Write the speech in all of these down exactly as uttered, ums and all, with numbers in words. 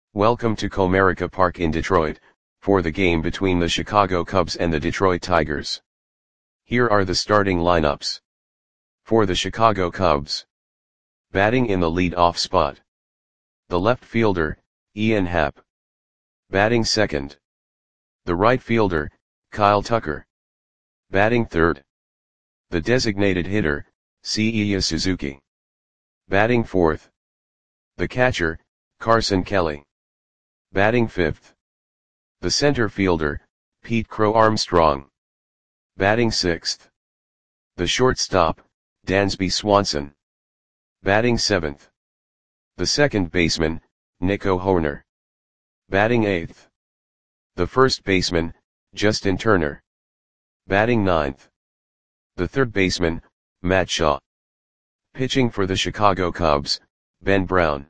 Welcome to Comerica Park in Detroit, for the game between the Chicago Cubs and the Detroit Tigers. Here are the starting lineups. For the Chicago Cubs. Batting in the lead-off spot. The left fielder, Ian Happ. Batting second. The right fielder, Kyle Tucker. Batting third. The designated hitter, Seiya Suzuki. Batting fourth. The catcher, Carson Kelly. Batting fifth. The center fielder, Pete Crow Armstrong. Batting sixth. The shortstop, Dansby Swanson. Batting seventh. The second baseman, Nico Hoerner. Batting eighth. The first baseman, Justin Turner. Batting ninth. The third baseman, Matt Shaw. Pitching for the Chicago Cubs, Ben Brown.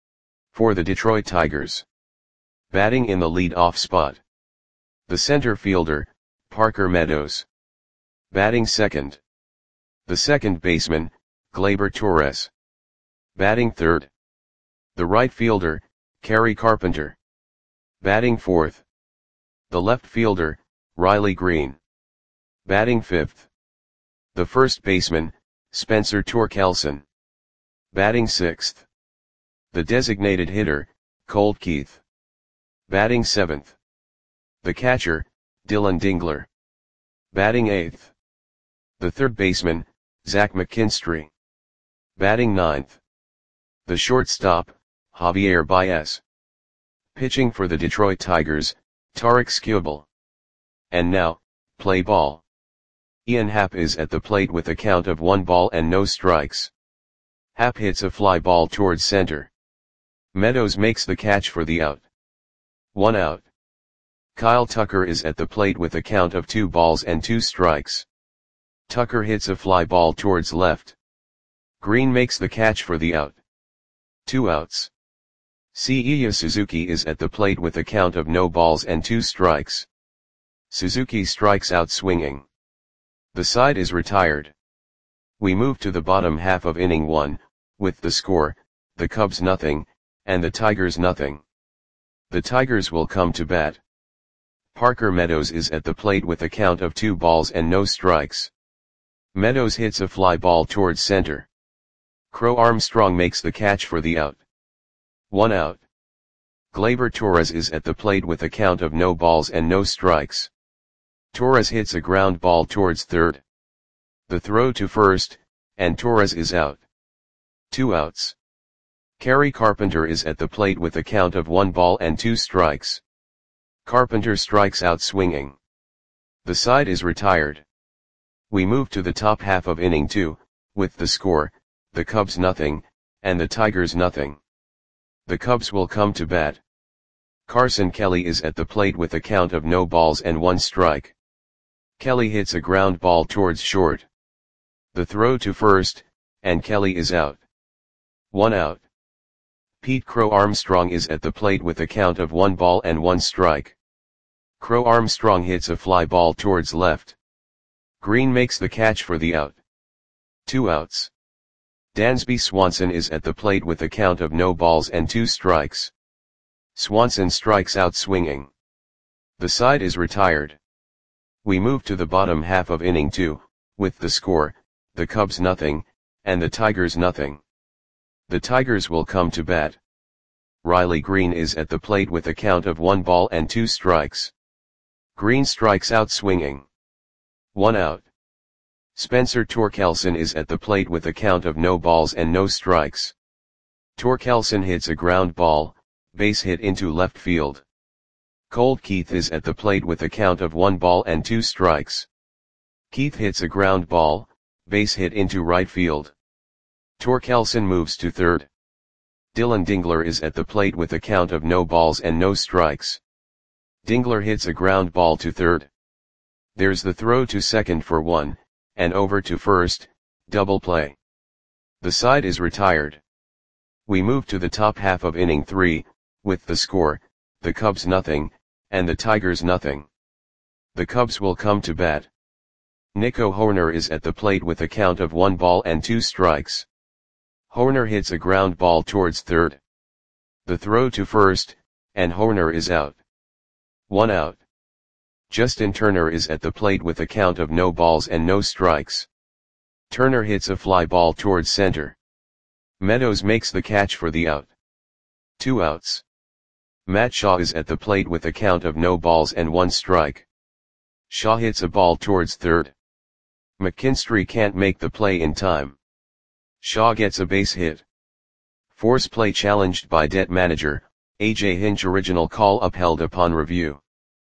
For the Detroit Tigers. Batting in the lead-off spot. The center fielder, Parker Meadows. Batting second. The second baseman, Gleyber Torres. Batting third. The right fielder, Kerry Carpenter. Batting fourth. The left fielder, Riley Green. Batting fifth. The first baseman, Spencer Torkelson. Batting sixth. The designated hitter, Colt Keith. Batting seventh. The catcher, Dylan Dingler. Batting eighth. The third baseman, Zach McKinstry. Batting ninth. The shortstop, Javier Baez. Pitching for the Detroit Tigers, Tarik Skubal. And now, play ball. Ian Happ is at the plate with a count of one ball and no strikes. Happ hits a fly ball towards center. Meadows makes the catch for the out. One out. Kyle Tucker is at the plate with a count of two balls and two strikes. Tucker hits a fly ball towards left. Green makes the catch for the out. Two outs. Seiya Suzuki is at the plate with a count of no balls and two strikes. Suzuki strikes out swinging. The side is retired. We move to the bottom half of inning one, with the score, the Cubs nothing, and the Tigers nothing. The Tigers will come to bat. Parker Meadows is at the plate with a count of two balls and no strikes. Meadows hits a fly ball towards center. Crow Armstrong makes the catch for the out. One out. Gleyber Torres is at the plate with a count of no balls and no strikes. Torres hits a ground ball towards third. The throw to first, and Torres is out. Two outs. Kerry Carpenter is at the plate with a count of one ball and two strikes. Carpenter strikes out swinging. The side is retired. We move to the top half of inning two, with the score, the Cubs nothing, and the Tigers nothing. The Cubs will come to bat. Carson Kelly is at the plate with a count of no balls and one strike. Kelly hits a ground ball towards short. The throw to first, and Kelly is out. One out. Pete Crow Armstrong is at the plate with a count of one ball and one strike. Crow Armstrong hits a fly ball towards left. Green makes the catch for the out. Two outs. Dansby Swanson is at the plate with a count of no balls and two strikes. Swanson strikes out swinging. The side is retired. We move to the bottom half of inning two, with the score, the Cubs nothing, and the Tigers nothing. The Tigers will come to bat. Riley Green is at the plate with a count of one ball and two strikes. Green strikes out swinging. One out. Spencer Torkelson is at the plate with a count of no balls and no strikes. Torkelson hits a ground ball, base hit into left field. Colt Keith is at the plate with a count of one ball and two strikes. Keith hits a ground ball, base hit into right field. Torkelson moves to third. Dylan Dingler is at the plate with a count of no balls and no strikes. Dingler hits a ground ball to third. There's the throw to second for one, and over to first, double play. The side is retired. We move to the top half of inning three, with the score, the Cubs nothing, and the Tigers nothing. The Cubs will come to bat. Nico Hoerner is at the plate with a count of one ball and two strikes. Hoerner hits a ground ball towards third. The throw to first, and Horner is out. One out. Justin Turner is at the plate with a count of no balls and no strikes. Turner hits a fly ball towards center. Meadows makes the catch for the out. Two outs. Matt Shaw is at the plate with a count of no balls and one strike. Shaw hits a ball towards third. McKinstry can't make the play in time. Shaw gets a base hit. Force play challenged by Det manager, A J Hinch. Original call upheld upon review.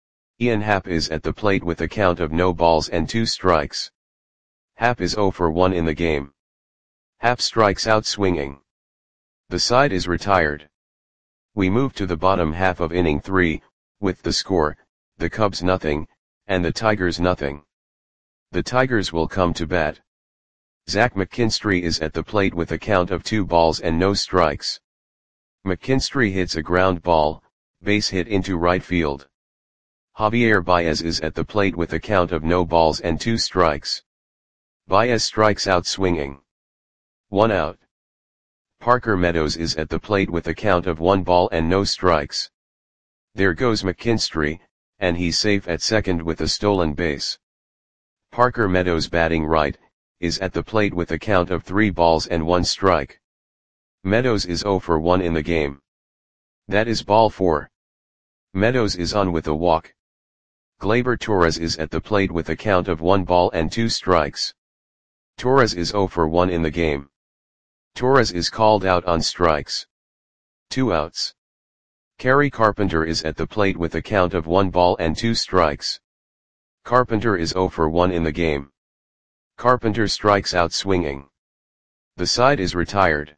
Ian Happ is at the plate with a count of no balls and two strikes. Happ is oh for one in the game. Happ strikes out swinging. The side is retired. We move to the bottom half of inning three, with the score, the Cubs nothing, and the Tigers nothing. The Tigers will come to bat. Zach McKinstry is at the plate with a count of two balls and no strikes. McKinstry hits a ground ball, base hit into right field. Javier Baez is at the plate with a count of no balls and two strikes. Baez strikes out swinging. One out. Parker Meadows is at the plate with a count of one ball and no strikes. There goes McKinstry, and he's safe at second with a stolen base. Parker Meadows, batting right, is at the plate with a count of three balls and one strike. Meadows is oh for one in the game. That is ball four. Meadows is on with a walk. Gleyber Torres is at the plate with a count of one ball and two strikes. Torres is oh for one in the game. Torres is called out on strikes. Two outs. Kerry Carpenter is at the plate with a count of one ball and two strikes. Carpenter is oh for one in the game. Carpenter strikes out swinging. The side is retired.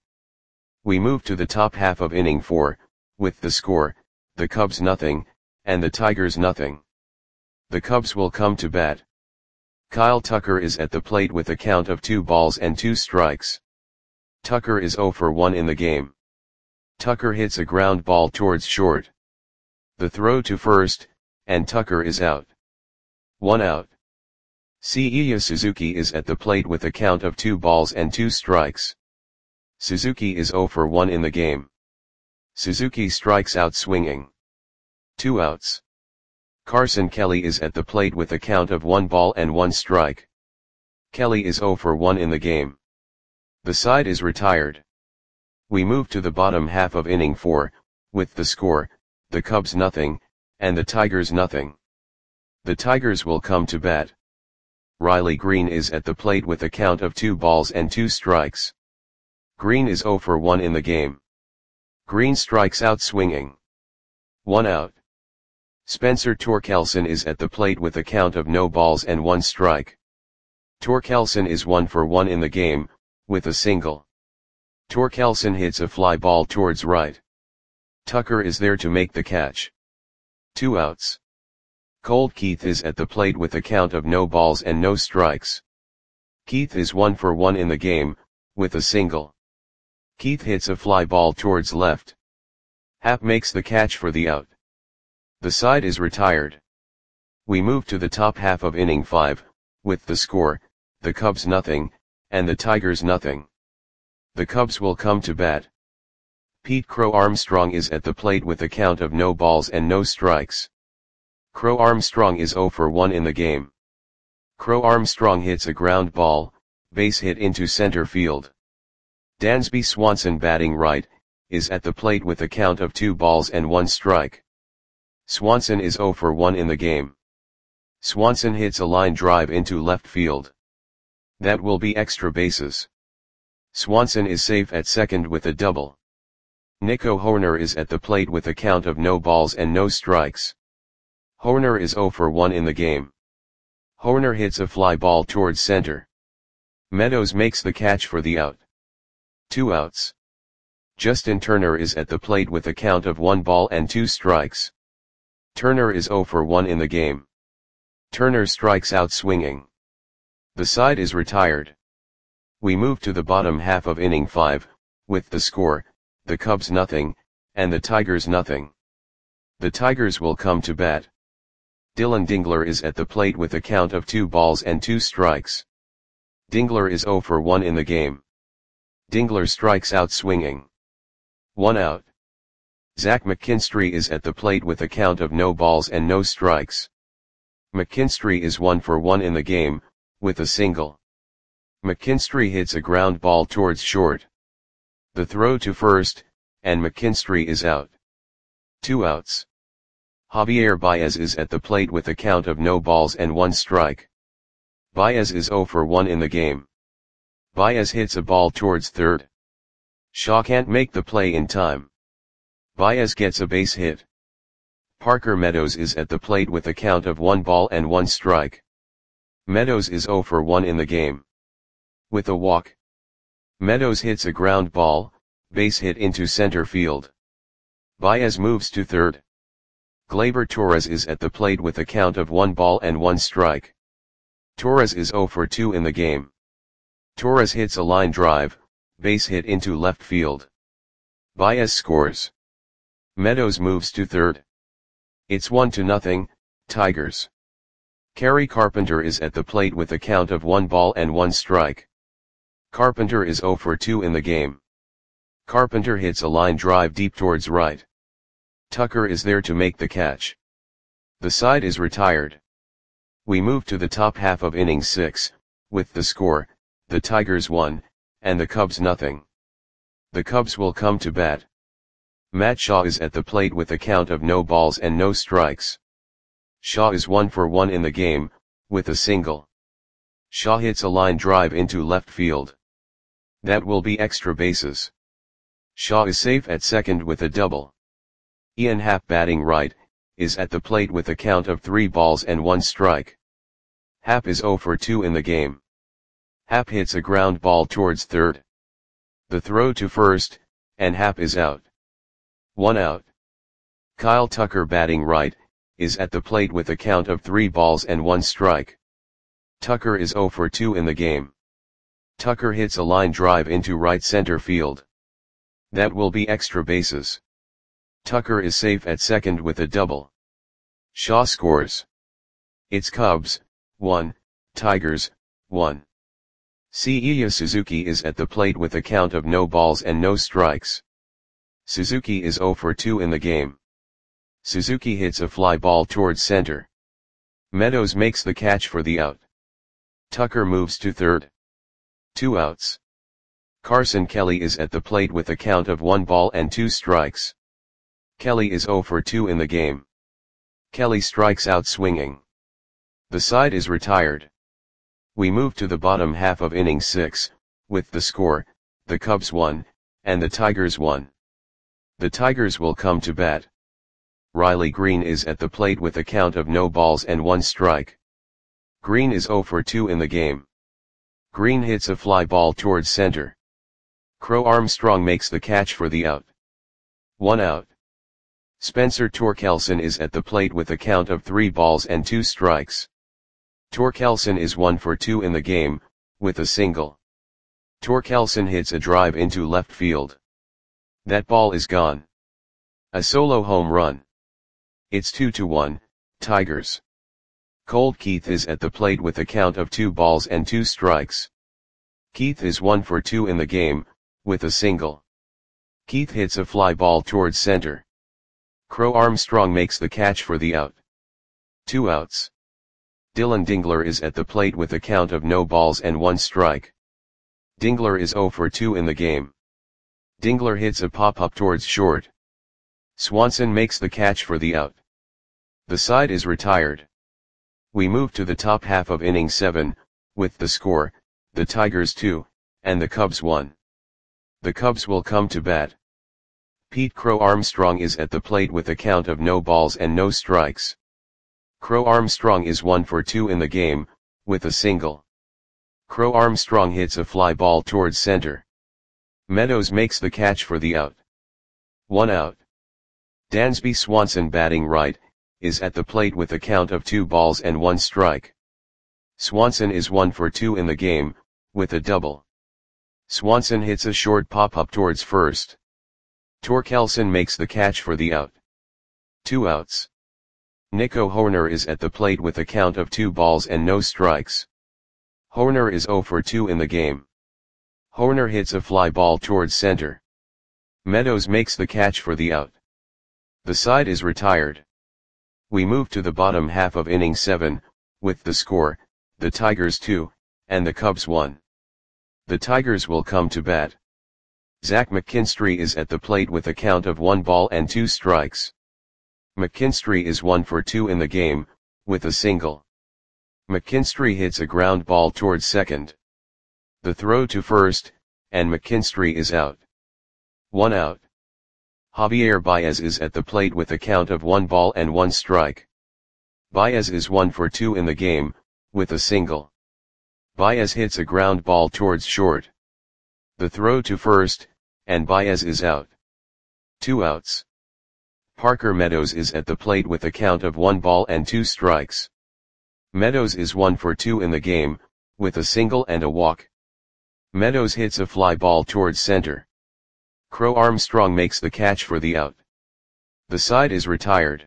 We move to the top half of inning four, with the score, the Cubs nothing, and the Tigers nothing. The Cubs will come to bat. Kyle Tucker is at the plate with a count of two balls and two strikes. Tucker is oh for one in the game. Tucker hits a ground ball towards short. The throw to first, and Tucker is out. One out. Seiya Suzuki is at the plate with a count of two balls and two strikes. Suzuki is oh for one in the game. Suzuki strikes out swinging. Two outs. Carson Kelly is at the plate with a count of one ball and one strike. Kelly is oh for one in the game. The side is retired. We move to the bottom half of inning four, with the score, the Cubs nothing, and the Tigers nothing. The Tigers will come to bat. Riley Green is at the plate with a count of two balls and two strikes. Green is oh for one in the game. Green strikes out swinging. One out. Spencer Torkelson is at the plate with a count of no balls and one strike. Torkelson is one for one in the game, with a single. Torkelson hits a fly ball towards right. Tucker is there to make the catch. Two outs. Colt Keith is at the plate with a count of no balls and no strikes. Keith is one for one in the game, with a single. Keith hits a fly ball towards left. Happ makes the catch for the out. The side is retired. We move to the top half of inning five, with the score, the Cubs nothing, and the Tigers nothing. The Cubs will come to bat. Pete Crow Armstrong is at the plate with a count of no balls and no strikes. Crow Armstrong is oh for one in the game. Crow Armstrong hits a ground ball, base hit into center field. Dansby Swanson, batting right, is at the plate with a count of two balls and one strike. Swanson is oh for one in the game. Swanson hits a line drive into left field. That will be extra bases. Swanson is safe at second with a double. Nico Hoerner is at the plate with a count of no balls and no strikes. Hoerner is oh for one in the game. Hoerner hits a fly ball towards center. Meadows makes the catch for the out. Two outs. Justin Turner is at the plate with a count of one ball and two strikes. Turner is oh for one in the game. Turner strikes out swinging. The side is retired. We move to the bottom half of inning five, with the score, the Cubs nothing, and the Tigers nothing. The Tigers will come to bat. Dylan Dingler is at the plate with a count of two balls and two strikes. Dingler is oh for one in the game. Dingler strikes out swinging. One out. Zach McKinstry is at the plate with a count of no balls and no strikes. McKinstry is one for one in the game, with a single. McKinstry hits a ground ball towards short. The throw to first, and McKinstry is out. Two outs. Javier Baez is at the plate with a count of no balls and one strike. Baez is zero for one in the game. Baez hits a ball towards third. Shaw can't make the play in time. Baez gets a base hit. Parker Meadows is at the plate with a count of one ball and one strike. Meadows is zero for one in the game. With a walk. Meadows hits a ground ball, base hit into center field. Baez moves to third. Gleyber Torres is at the plate with a count of one ball and one strike. Torres is zero for two in the game. Torres hits a line drive, base hit into left field. Baez scores. Meadows moves to third. It's one to nothing, Tigers. Kerry Carpenter is at the plate with a count of one ball and one strike. Carpenter is zero for two in the game. Carpenter hits a line drive deep towards right. Tucker is there to make the catch. The side is retired. We move to the top half of inning six, with the score, the Tigers one, and the Cubs nothing. The Cubs will come to bat. Matt Shaw is at the plate with a count of no balls and no strikes. Shaw is one for one in the game, with a single. Shaw hits a line drive into left field. That will be extra bases. Shaw is safe at second with a double. Ian Happ, batting right, is at the plate with a count of three balls and one strike. Happ is zero for two in the game. Happ hits a ground ball towards third. The throw to first, and Happ is out. One out. Kyle Tucker, batting right, is at the plate with a count of three balls and one strike. Tucker is zero for two in the game. Tucker hits a line drive into right center field. That will be extra bases. Tucker is safe at second with a double. Shaw scores. It's Cubs, one, Tigers, one. Seiya Suzuki is at the plate with a count of no balls and no strikes. Suzuki is zero for two in the game. Suzuki hits a fly ball towards center. Meadows makes the catch for the out. Tucker moves to third. Two outs. Carson Kelly is at the plate with a count of one ball and two strikes. Kelly is zero for two in the game. Kelly strikes out swinging. The side is retired. We move to the bottom half of inning six, with the score, the Cubs one, and the Tigers one. The Tigers will come to bat. Riley Green is at the plate with a count of no balls and one strike. Green is zero for two in the game. Green hits a fly ball towards center. Crow Armstrong makes the catch for the out. One out. Spencer Torkelson is at the plate with a count of three balls and two strikes. Torkelson is one for two in the game, with a single. Torkelson hits a drive into left field. That ball is gone. A solo home run. It's two to one, Tigers. Colt Keith is at the plate with a count of two balls and two strikes. Keith is one for two in the game, with a single. Keith hits a fly ball towards center. Crow Armstrong makes the catch for the out. Two outs. Dylan Dingler is at the plate with a count of no balls and one strike. Dingler is zero for two in the game. Dingler hits a pop-up towards short. Swanson makes the catch for the out. The side is retired. We move to the top half of inning seven, with the score, the Tigers two, and the Cubs one. The Cubs will come to bat. Pete Crow Armstrong is at the plate with a count of no balls and no strikes. Crow Armstrong is one for two in the game, with a single. Crow Armstrong hits a fly ball towards center. Meadows makes the catch for the out. One out. Dansby Swanson, batting right, is at the plate with a count of two balls and one strike. Swanson is one for two in the game, with a double. Swanson hits a short pop-up towards first. Torkelson makes the catch for the out. Two outs. Nico Hoerner is at the plate with a count of two balls and no strikes. Hoerner is zero for two in the game. Hoerner hits a fly ball towards center. Meadows makes the catch for the out. The side is retired. We move to the bottom half of inning seven, with the score, the Tigers two, and the Cubs one. The Tigers will come to bat. Zach McKinstry is at the plate with a count of one ball and two strikes. McKinstry is one for two in the game, with a single. McKinstry hits a ground ball towards second. The throw to first, and McKinstry is out. One out. Javier Baez is at the plate with a count of one ball and one strike. Baez is one for two in the game, with a single. Baez hits a ground ball towards short. The throw to first, and Baez is out. Two outs. Parker Meadows is at the plate with a count of one ball and two strikes. Meadows is one for two in the game, with a single and a walk. Meadows hits a fly ball towards center. Crow Armstrong makes the catch for the out. The side is retired.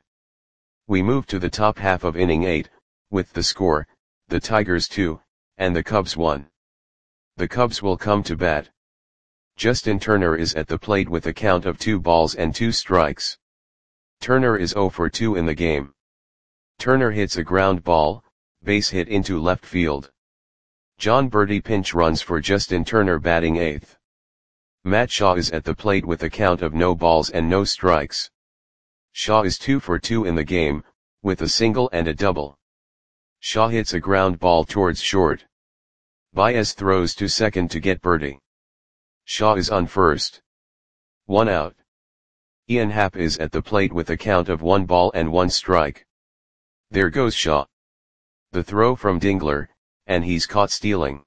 We move to the top half of inning eight, with the score, the Tigers two, and the Cubs one. The Cubs will come to bat. Justin Turner is at the plate with a count of two balls and two strikes. Turner is zero for two in the game. Turner hits a ground ball, base hit into left field. John Birdie pinch runs for Justin Turner batting eighth. Matt Shaw is at the plate with a count of no balls and no strikes. Shaw is two for two in the game, with a single and a double. Shaw hits a ground ball towards short. Baez throws to second to get Birdie. Shaw is on first. One out. Ian Happ is at the plate with a count of one ball and one strike. There goes Shaw. The throw from Dingler, and he's caught stealing.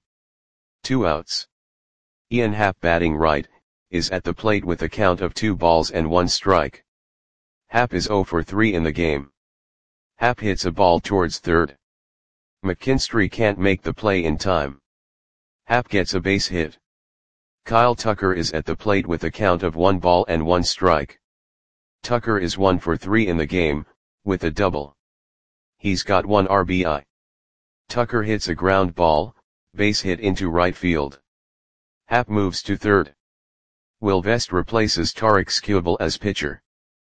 Two outs. Ian Happ batting right, is at the plate with a count of two balls and one strike. Happ is zero for three in the game. Happ hits a ball towards third. McKinstry can't make the play in time. Happ gets a base hit. Kyle Tucker is at the plate with a count of one ball and one strike. Tucker is one for three in the game, with a double. He's got one R B I. Tucker hits a ground ball, base hit into right field. Happ moves to third. Will Vest replaces Tarik Skubal as pitcher.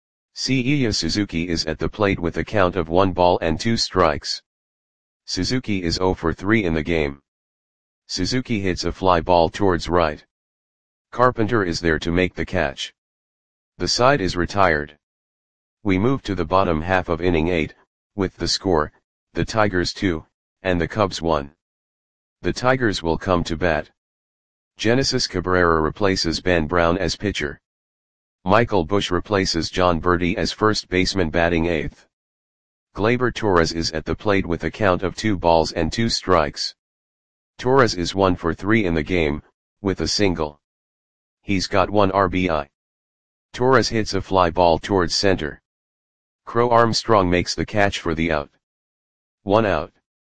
Seiya Suzuki is at the plate with a count of one ball and two strikes. Suzuki is zero for three in the game. Suzuki hits a fly ball towards right. Carpenter is there to make the catch. The side is retired. We move to the bottom half of inning eight, with the score, the Tigers two, and the Cubs one. The Tigers will come to bat. Genesis Cabrera replaces Ben Brown as pitcher. Michael Busch replaces John Birdie as first baseman batting eighth. Gleyber Torres is at the plate with a count of two balls and two strikes. Torres is one for three in the game, with a single. He's got one R B I. Torres hits a fly ball towards center. Crow Armstrong makes the catch for the out. One out.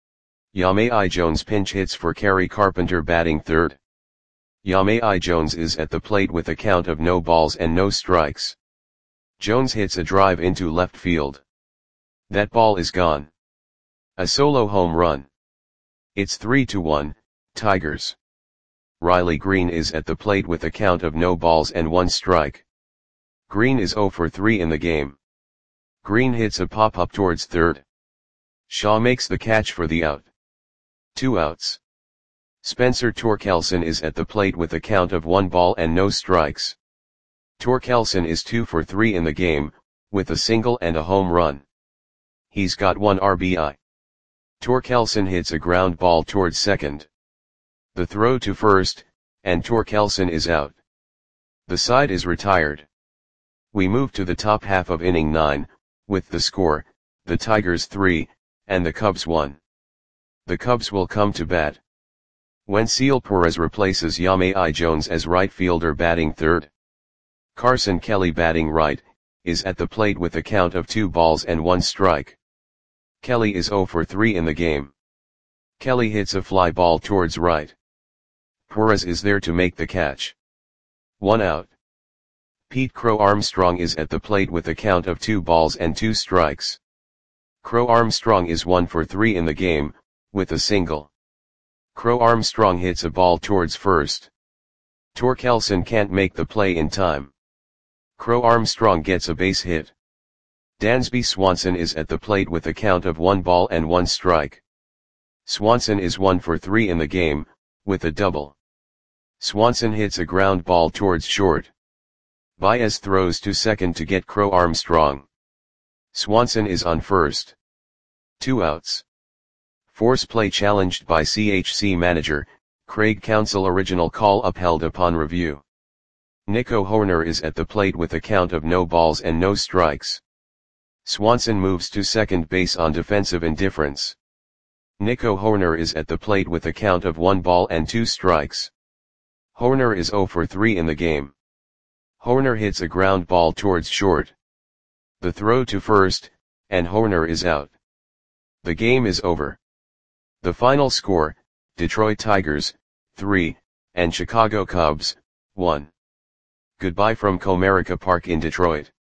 Yamei Jones pinch hits for Kerry Carpenter batting third. Yamei Jones is at the plate with a count of no balls and no strikes. Jones hits a drive into left field. That ball is gone. A solo home run. It's three to one, Tigers. Riley Green is at the plate with a count of no balls and one strike. Green is zero for three in the game. Green hits a pop-up towards third. Shaw makes the catch for the out. Two outs. Spencer Torkelson is at the plate with a count of one ball and no strikes. Torkelson is two for three in the game, with a single and a home run. He's got one R B I. Torkelson hits a ground ball towards second. The throw to first, and Torkelson is out. The side is retired. We move to the top half of inning nine, with the score, the Tigers three, and the Cubs one. The Cubs will come to bat. Wenceel Perez replaces Yamei Jones as right fielder batting third. Carson Kelly batting right, is at the plate with a count of two balls and one strike. Kelly is zero for three in the game. Kelly hits a fly ball towards right. Perez is there to make the catch. One out. Pete Crow Armstrong is at the plate with a count of two balls and two strikes. Crow Armstrong is one for three in the game, with a single. Crow Armstrong hits a ball towards first. Torkelson can't make the play in time. Crow Armstrong gets a base hit. Dansby Swanson is at the plate with a count of one ball and one strike. Swanson is one for three in the game, with a double. Swanson hits a ground ball towards short. Baez throws to second to get Crow Armstrong. Swanson is on first. Two outs. Force play challenged by C H C manager, Craig Counsell. Original call upheld upon review. Nico Hoerner is at the plate with a count of no balls and no strikes. Swanson moves to second base on defensive indifference. Nico Hoerner is at the plate with a count of one ball and two strikes. Hoerner is zero for three in the game. Hoerner hits a ground ball towards short. The throw to first, and Hoerner is out. The game is over. The final score, Detroit Tigers, three, and Chicago Cubs, one. Goodbye from Comerica Park in Detroit.